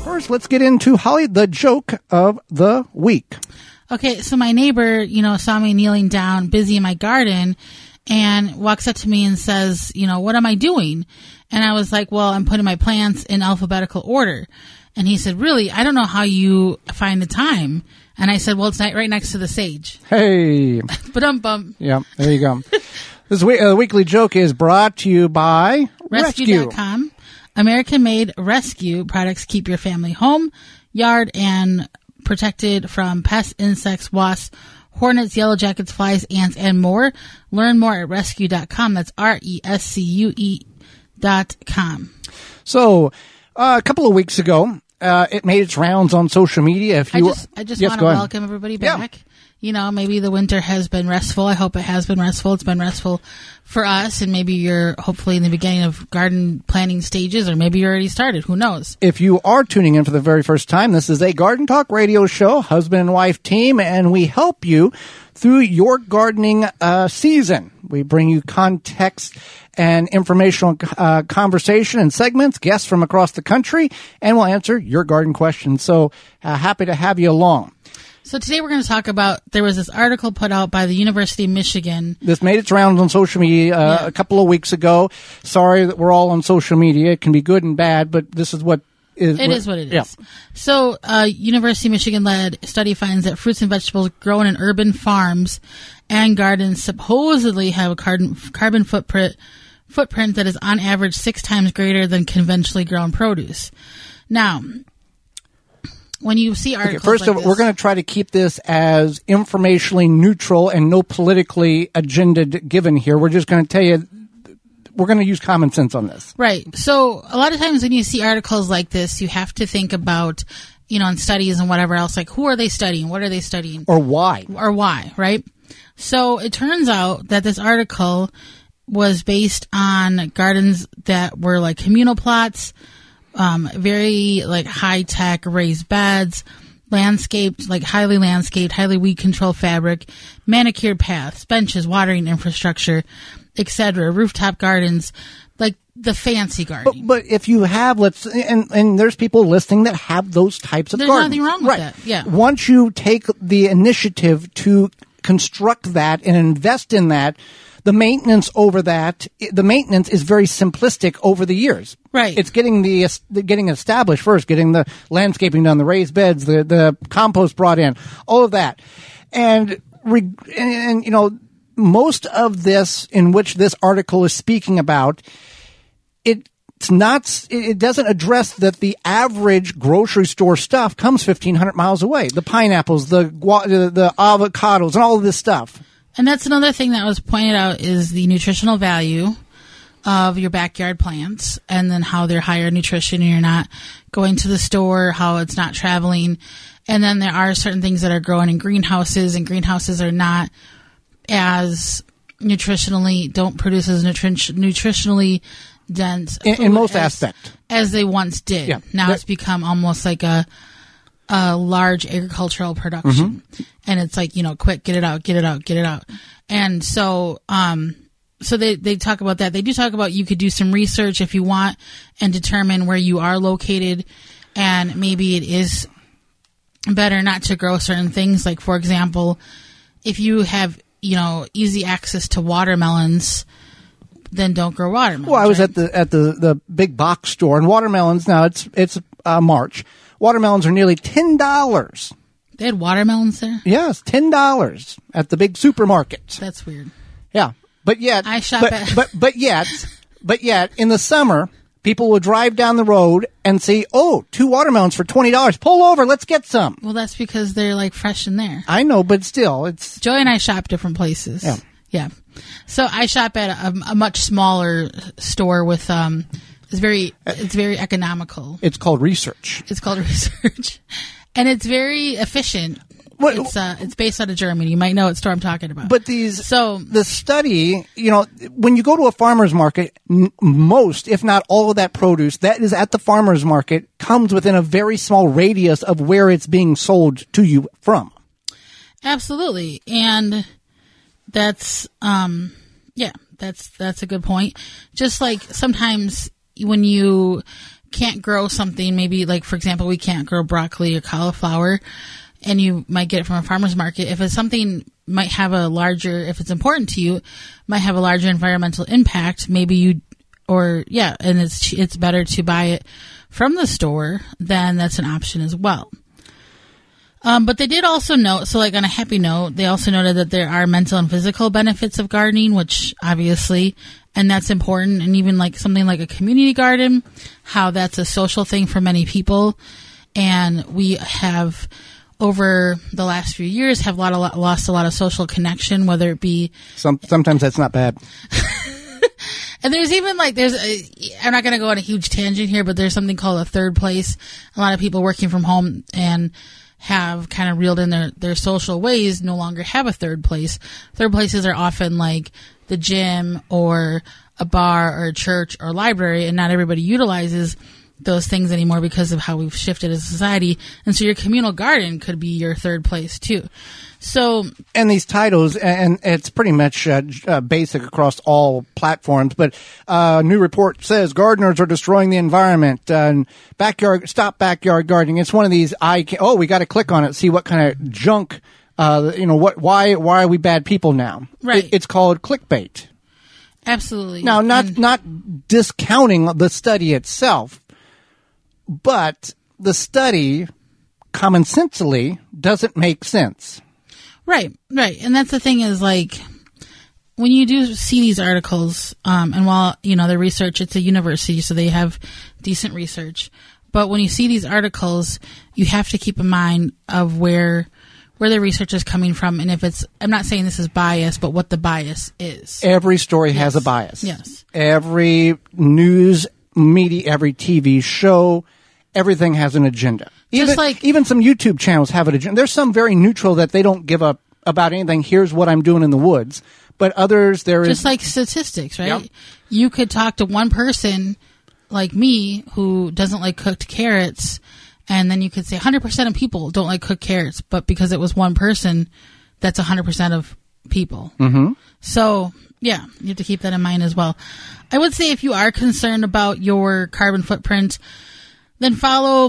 First, let's get into Holly, the joke of the week. Okay, so my neighbor, saw me kneeling down, busy in my garden, and walks up to me and says, what am I doing? And I was like, well, I'm putting my plants in alphabetical order. And he said, really? I don't know how you find the time. And I said, well, it's right next to the sage. Hey. Ba-dum-bum. Yeah, there you go. This weekly joke is brought to you by Rescue.com. American-made Rescue products keep your family home, yard, and protected from pests, insects, wasps, hornets, yellow jackets, flies, ants, and more. Learn more at rescue.com. That's RESCUE.com. So, a couple of weeks ago, it made its rounds on social media. I just want to welcome everybody back. Yeah. Maybe the winter has been restful. I hope it has been restful. It's been restful for us, and maybe you're hopefully in the beginning of garden planting stages, or maybe you already started. Who knows? If you are tuning in for the very first time, this is a Garden Talk radio show, husband and wife team, and we help you through your gardening season. We bring you context and informational conversation and segments, guests from across the country, and we'll answer your garden questions. So happy to have you along. So today we're going to talk about, there was this article put out by the University of Michigan. This made its rounds on social media a couple of weeks ago. Sorry that we're all on social media. It can be good and bad, but this is what is. It is what it is. So University of Michigan-led study finds that fruits and vegetables grown in urban farms and gardens supposedly have a carbon footprint that is on average 6 times greater than conventionally grown produce. Now, when you see articles first of all, we're going to try to keep this as informationally neutral and no politically agenda given here. We're just going to tell you, we're going to use common sense on this. Right. So a lot of times when you see articles like this, you have to think about, in studies and whatever else, like who are they studying? What are they studying? Or why, right? So it turns out that this article was based on gardens that were like communal plots, very like high tech raised beds, landscaped, like highly landscaped, highly weed controlled fabric, manicured paths, benches, watering infrastructure, etc. Rooftop gardens, like the fancy gardening. But if you have, and there's people listening that have those types of gardens. There's nothing wrong with that. Yeah. Once you take the initiative to construct that and invest in that, the maintenance is very simplistic over the years. Right. It's getting getting established first, getting the landscaping done, the raised beds, the compost brought in, all of that. And most of this in which this article is speaking about, it doesn't address that the average grocery store stuff comes 1,500 miles away. The pineapples, the avocados, and all of this stuff. And that's another thing that was pointed out is the nutritional value of your backyard plants, and then how they're higher nutrition and you're not going to the store, how it's not traveling. And then there are certain things that are grown in greenhouses, and greenhouses are not as don't produce as nutritionally dense in most aspects as they once did. Yeah. Now it's become almost like a large agricultural production. Mm-hmm. And it's like, quick, get it out. And so, so they talk about that. They do talk about you could do some research if you want and determine where you are located. And maybe it is better not to grow certain things. Like, for example, if you have, easy access to watermelons, then don't grow watermelons. Well, I was at the big box store, and watermelons, now it's March. Watermelons are nearly $10. They had watermelons there? Yes, $10 at the big supermarkets. That's weird. Yeah. But yet, I shop but yet, in the summer, people will drive down the road and see, 2 watermelons for $20. Pull over, let's get some. Well, that's because they're like fresh in there. I know, but still, it's. Joy and I shop different places. Yeah. Yeah. So I shop at a much smaller store with, it's very economical. It's called research. And it's very efficient. It's based out of Germany. You might know what store I'm talking about. But the study, when you go to a farmer's market, most, if not all of that produce that is at the farmer's market comes within a very small radius of where it's being sold to you from. Absolutely. And that's, that's a good point. Just like sometimes when you can't grow something, maybe like, for example, we can't grow broccoli or cauliflower, and you might get it from a farmer's market. If it's something might have a larger, if it's important to you, might have a larger environmental impact, maybe you, and it's better to buy it from the store, then that's an option as well. But they did also note, so like on a happy note, they also noted that there are mental and physical benefits of gardening, which obviously, and that's important. And even like something like a community garden, how that's a social thing for many people. And we have, over the last few years, have lost a lot of social connection, whether it be... Sometimes that's not bad. And there's even like, I'm not going to go on a huge tangent here, but there's something called a third place. A lot of people working from home and have kind of reeled in their social ways no longer have a third place. Third places are often like the gym or a bar or a church or library, and not everybody utilizes those things anymore because of how we've shifted as a society. And so your communal garden could be your third place too. So, and these titles, and it's pretty much basic across all platforms, but a new report says gardeners are destroying the environment. Stop backyard gardening. It's one of these we got to click on it, see what kind of junk, why are we bad people now? Right. It's called clickbait. Absolutely. Now, not discounting the study itself, but the study commonsensely doesn't make sense. Right. And that's the thing is, like, when you do see these articles, and while, the research, it's a university, so they have decent research. But when you see these articles, you have to keep in mind of where the research is coming from. And if I'm not saying this is bias, but what the bias is. Every story has a bias. Yes. Every news media, every TV show, everything has an agenda. Even some YouTube channels have an agenda. There's some very neutral that they don't give up about anything. Here's what I'm doing in the woods. But others, just like statistics, right? Yep. You could talk to one person like me who doesn't like cooked carrots, and then you could say 100% of people don't like cooked carrots, but because it was one person, that's 100% of people. Mm-hmm. So, yeah, you have to keep that in mind as well. I would say if you are concerned about your carbon footprint, then follow,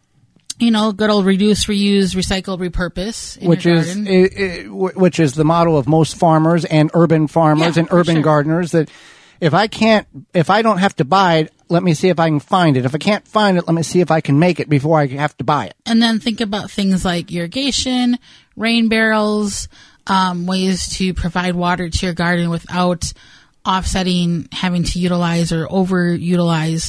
good old reduce, reuse, recycle, repurpose in your garden. Which is the model of most farmers and urban farmers and urban gardeners, that if I don't have to buy it, let me see if I can find it. If I can't find it, let me see if I can make it before I have to buy it. And then think about things like irrigation, rain barrels, ways to provide water to your garden without offsetting having to utilize or overutilize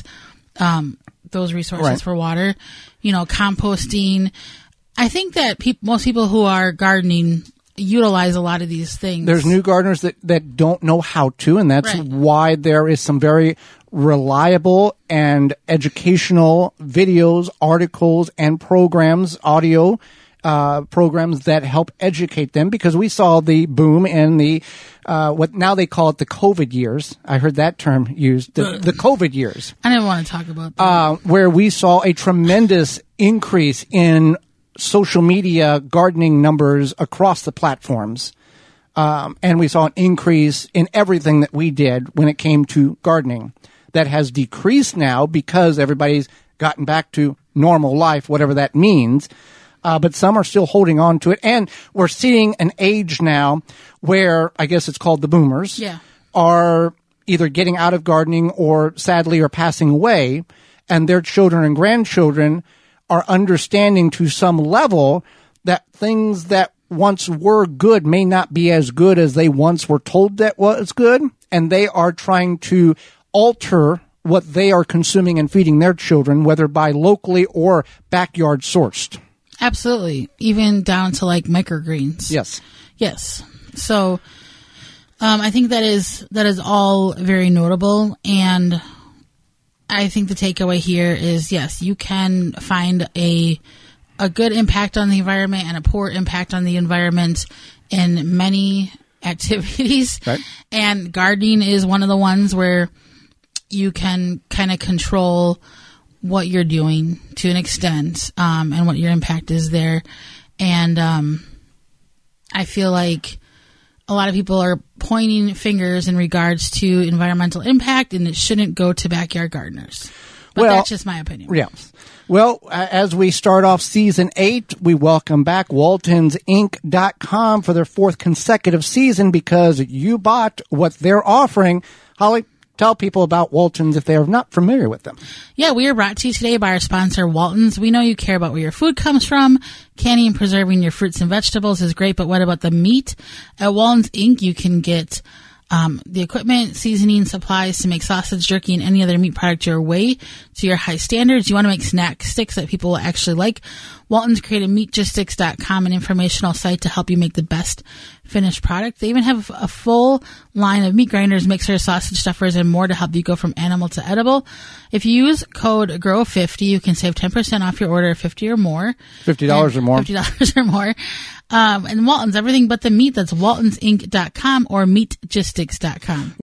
those resources for water. Composting. I think that most people who are gardening utilize a lot of these things. There's new gardeners that don't know how to, and that's why there is some very reliable and educational videos, articles, and programs, audio programs that help educate them, because we saw the boom in the what now they call it the COVID years. I heard that term used, the COVID years. I didn't want to talk about that. Where we saw a tremendous increase in social media gardening numbers across the platforms. And we saw an increase in everything that we did when it came to gardening. That has decreased now because everybody's gotten back to normal life, whatever that means. But some are still holding on to it. And we're seeing an age now where, I guess it's called the boomers, are either getting out of gardening or sadly are passing away. And their children and grandchildren are understanding to some level that things that once were good may not be as good as they once were told that was good. And they are trying to alter what they are consuming and feeding their children, whether by locally or backyard sourced. Absolutely. Even down to like microgreens. Yes. So, I think that is all very notable. And I think the takeaway here is, yes, you can find a good impact on the environment and a poor impact on the environment in many activities. Right. And gardening is one of the ones where you can kind of control what you're doing to an extent, and what your impact is there. And I feel like a lot of people are pointing fingers in regards to environmental impact, and it shouldn't go to backyard gardeners. But Well, that's just my opinion. Yeah. Well, as we start off season 8, we welcome back WaltonsInc.com for their 4th consecutive season because you bought what they're offering. Holly, tell people about Waltons if they are not familiar with them. Yeah, we are brought to you today by our sponsor, Waltons. We know you care about where your food comes from. Canning and preserving your fruits and vegetables is great, but what about the meat? At Waltons Inc., you can get the equipment, seasoning, supplies to make sausage, jerky, and any other meat product your way to your high standards. You want to make snack sticks that people will actually like. Waltons created meatgistics.com, an informational site to help you make the best finished product. They even have a full line of meat grinders, mixers, sausage stuffers, and more to help you go from animal to edible. If you use code GROW50, you can save 10% off your order of $50 or more. $50 or more. $50 or more. And Waltons, everything but the meat. That's waltonsinc.com or meatgistics.com.